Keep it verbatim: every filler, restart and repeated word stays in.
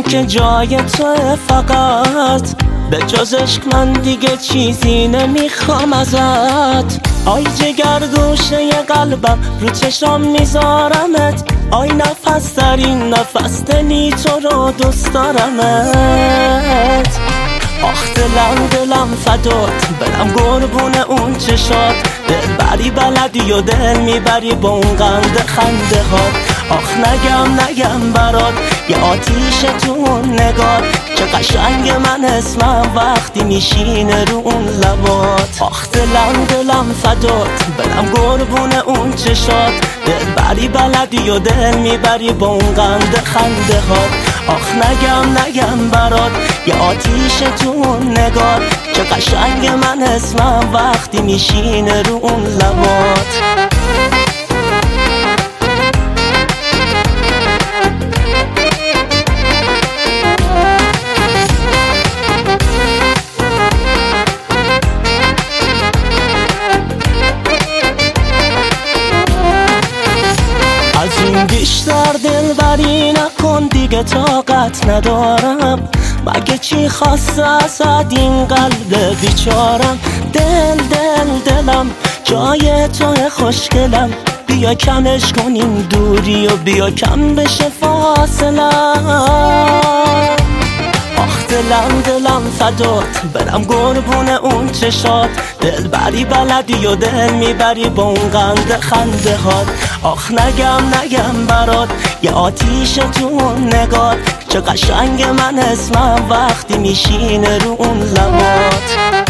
که جای تو فقط، به جز عشق من دیگه چیزی نمیخوام ازت. آی جگر گوشه قلبم، رو چشم میذارمت. آی نفس در این نفس، دلی تو رو دوست دارمت. آخ دلم دلم فدات، برم قربون اون چشات. دل بری بلدی و دل میبری با اون قند خنده هات. آخ نگم نگم برات، یه آتیش تو اون نگات. چه قشنگ من اسمم وقتی میشینه رو اون لبات. آخ دلم دلم فدات، برم قربون اون چشات. دل بری بلدی و دل میبری با اون قند خنده هات. آخ نگم نگم برات، یه آتیش تو اون نگات. چه قشنگ من اسمم وقتی میشینه رو اون لبات. از این بیشتر دلبری نکن دیگه، طاقت ندارم. مگه چی خواسته ازت این قلب بیچارم؟ دل دل دلم جای توی خوشگلم. بیا کمش کنیم دوری و بیا کم بشه فاصلم. آخ دلم دلم فدات، برم قربون اون چشات. دل بری بلدی و دل میبری با اون قند خنده هات. آخ نگم نگم برات، یه آتیش تو اون نگات. چه قشنگ من اسمم وقتی میشینه رو اون لبات.